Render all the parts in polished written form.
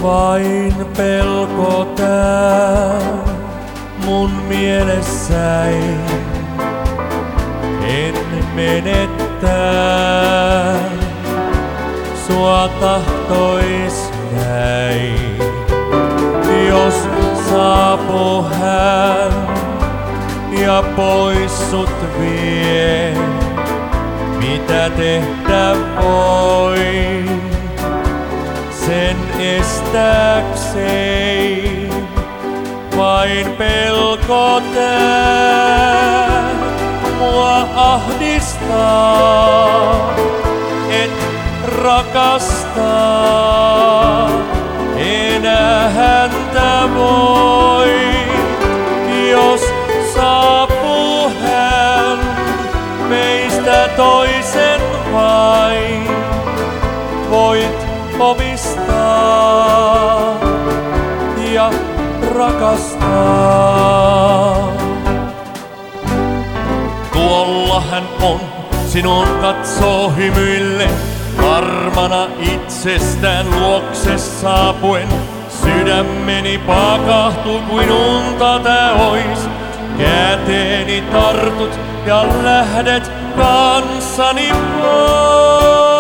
Vain pelko tää mun mielessäi, en menettää sua tahtois näin. Jos saapuu hän ja pois sut vie, mitä tehdä voi sen estääksei? Vain pelko tää mua ahdistaa, et rakastaa enää häntä voi. Jos saapuu hän meistä toisen vain, voit omistaa ja rakastaa. Tuolla hän on, sinun katsoo hymyille, varmana itsestään luokse saapuen. Sydämeni pakahtuu kuin unta tää ois. Käteeni tartut ja lähdet kanssani pois.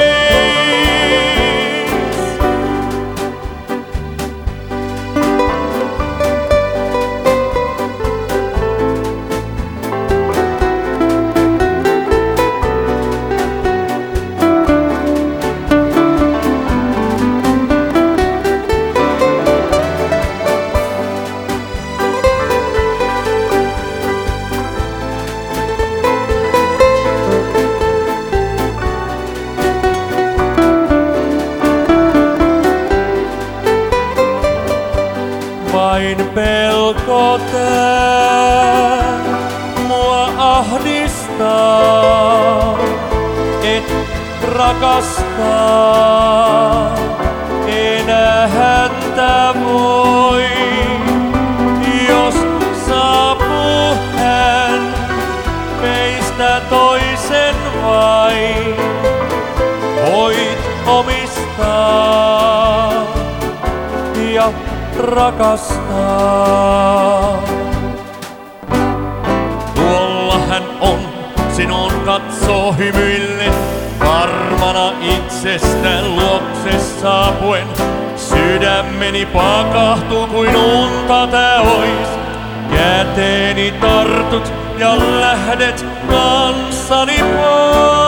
Vain pelko tää mua ahdistaa, et rakastaa enää häntä voi. Jos saapuu hän meistä toisen vain, voit omistaa ja rakastaa. Tuolla hän on, sinun katsoo hymyille, varmana itsestään luokse saapuen. Sydämeni pakahtuu kuin unta tää ois. Käteeni tartut ja lähdet kanssani pois.